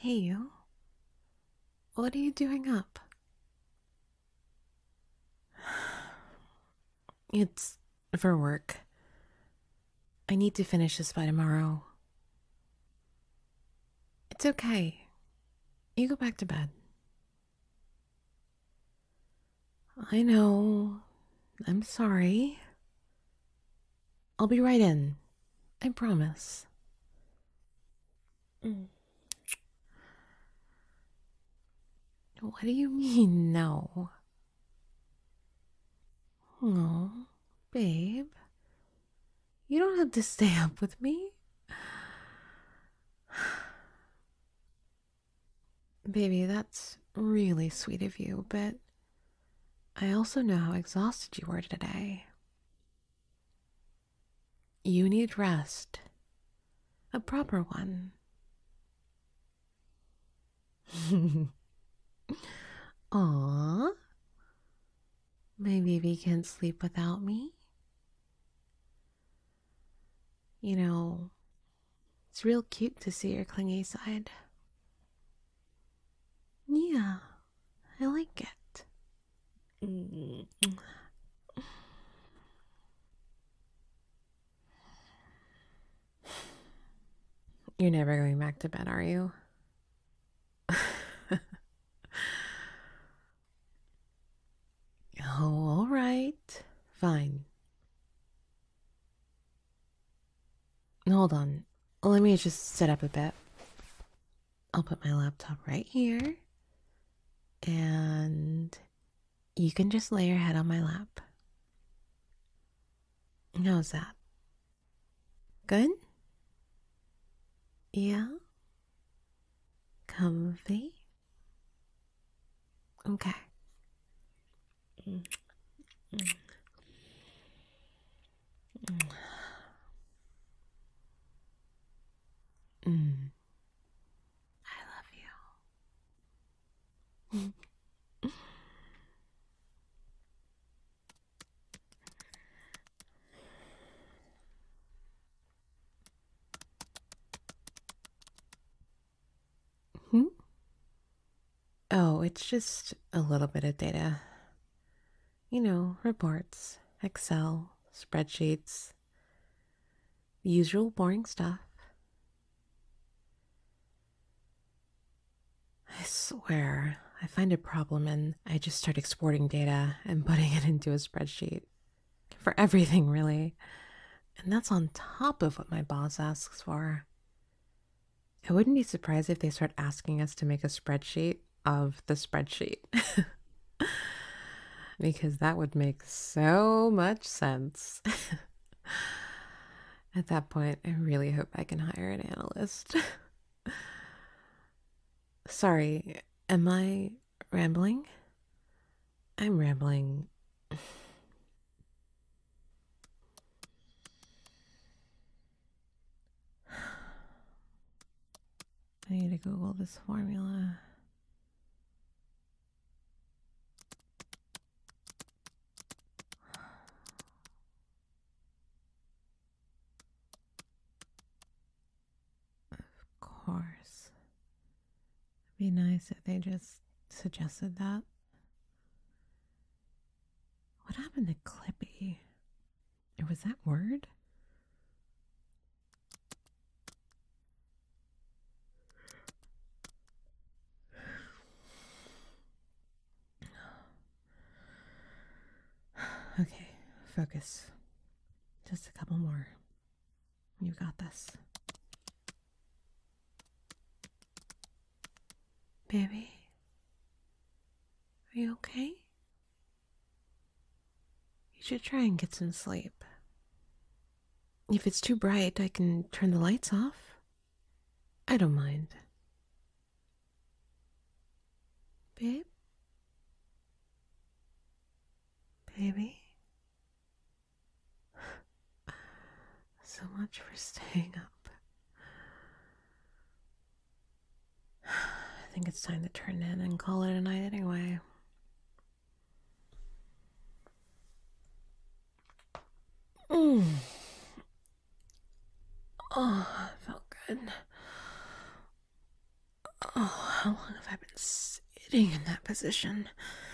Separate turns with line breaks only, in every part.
Hey, you. What are you doing up? It's for work. I need to finish this by tomorrow. It's okay. You go back to bed. I know. I'm sorry. I'll be right in. I promise. Mm. What do you mean, no? Oh, babe. You don't have to stay up with me. Baby, that's really sweet of you, but I also know how exhausted you were today. You need rest. A proper one. Aw, my baby can't sleep without me. You know, it's real cute to see your clingy side. Yeah, I like it. Mm. You're never going back to bed, are you? Oh, all right. Fine. Hold on. Let me just sit up a bit. I'll put my laptop right here, and you can just lay your head on my lap. How's that? Good? Yeah? Comfy? Okay. Mm, mm, mm. I love you. Hmm? Oh, it's just a little bit of data. Reports, Excel, spreadsheets, the usual boring stuff. I swear, I find a problem and I just start exporting data and putting it into a spreadsheet. For everything, really. And that's on top of what my boss asks for. I wouldn't be surprised if they start asking us to make a spreadsheet of the spreadsheet. Because that would make so much sense. At that point, I really hope I can hire an analyst. Sorry, am I rambling? I'm rambling. I need to Google this formula. Of course. It'd be nice if they just suggested that. What happened to Clippy? Or was that word? Okay, focus. Just a couple more. You got this. Baby, are you okay? You should try and get some sleep. If it's too bright, I can turn the lights off. I don't mind. Babe? Baby? So much for staying up. I think it's time to turn in and call it a night anyway. Mm. Oh, felt good. Oh. staying in that position.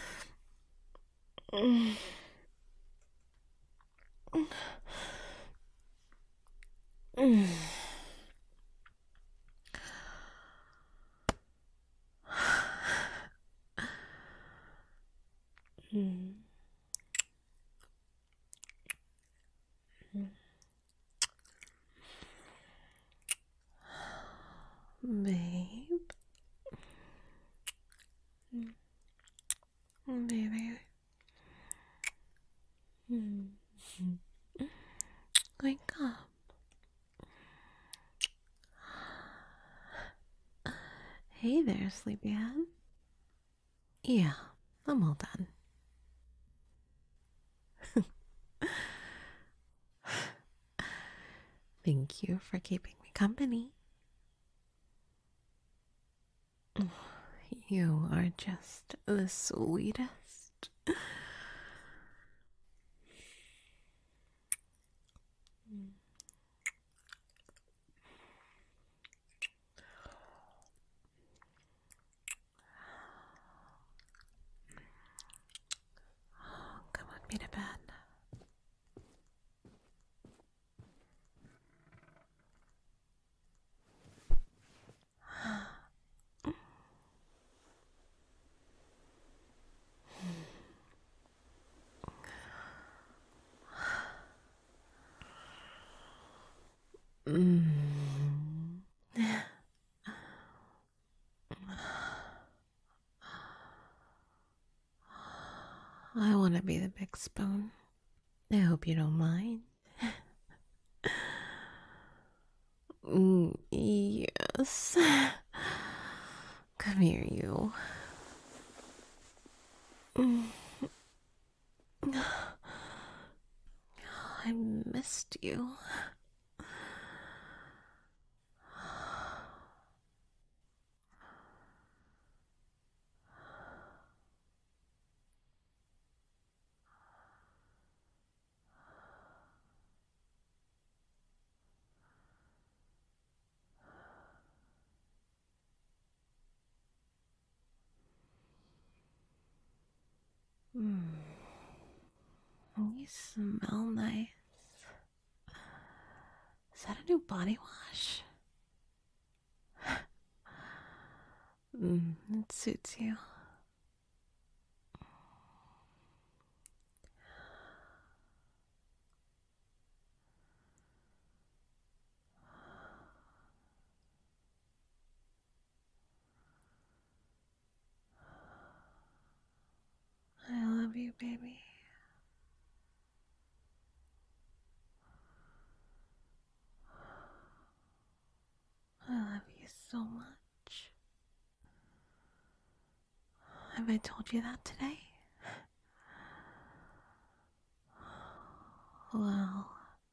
Babe. Baby. Wake up. Hey there, sleepyhead. Yeah, I'm all done. Thank you for keeping me company. You are just the sweetest. Come with me to bed. I want to be the big spoon. I hope you don't mind. Yes. Come here, you. I missed you. You smell nice. Is that a new body wash? It suits you. I love you, baby. I love you so much. Have I told you that today? Well,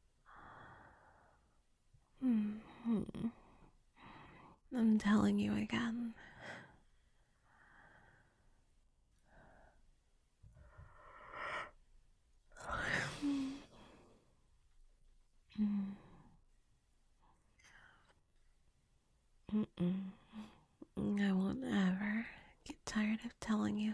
I'm telling you again. I won't ever get tired of telling you.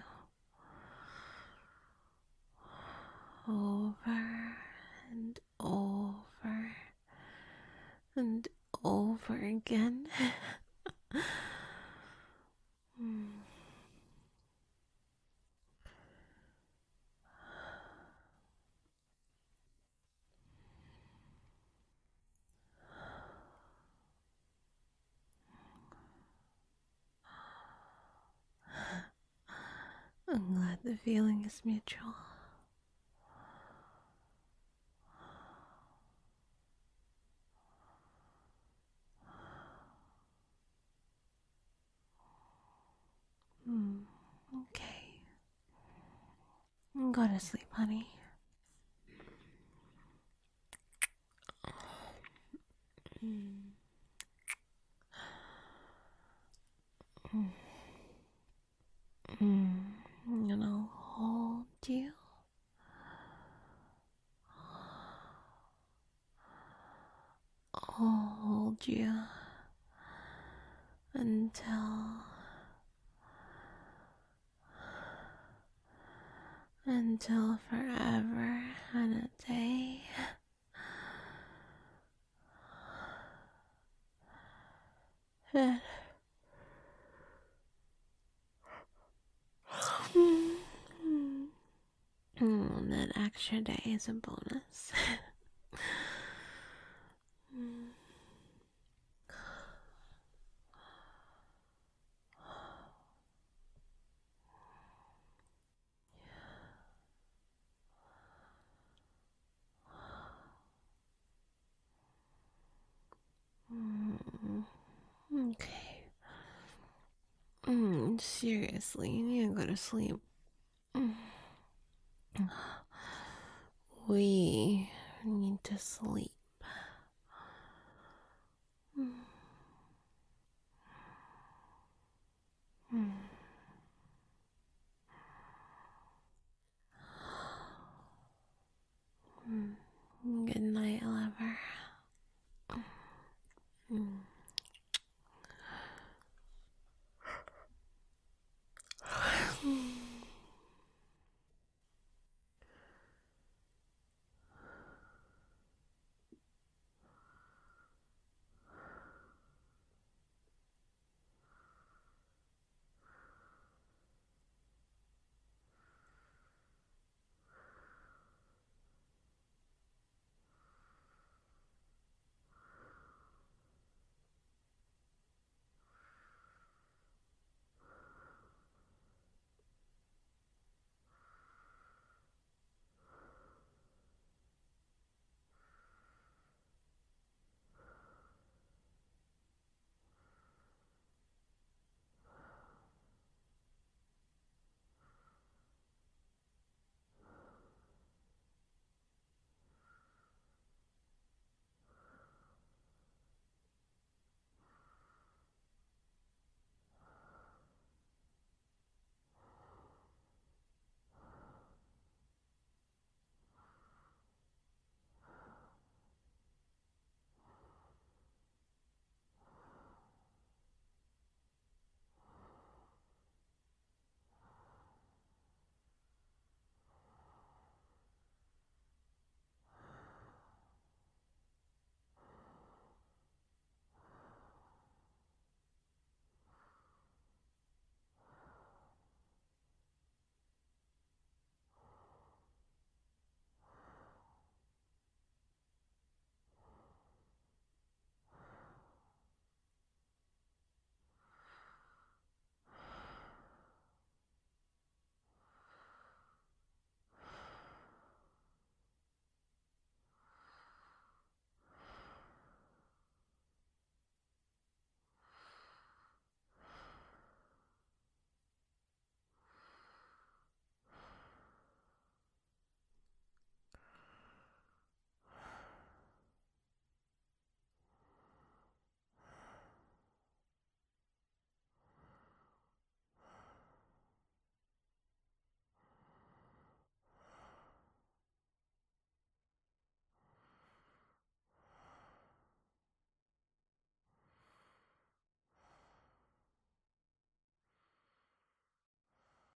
Over and over and over again. I'm glad the feeling is mutual. Okay. Go to sleep, honey. And I'll hold you. I'll hold you until until forever and a day. And that extra day is a bonus. Okay. Seriously, you need to go to sleep. We need to sleep. Good night,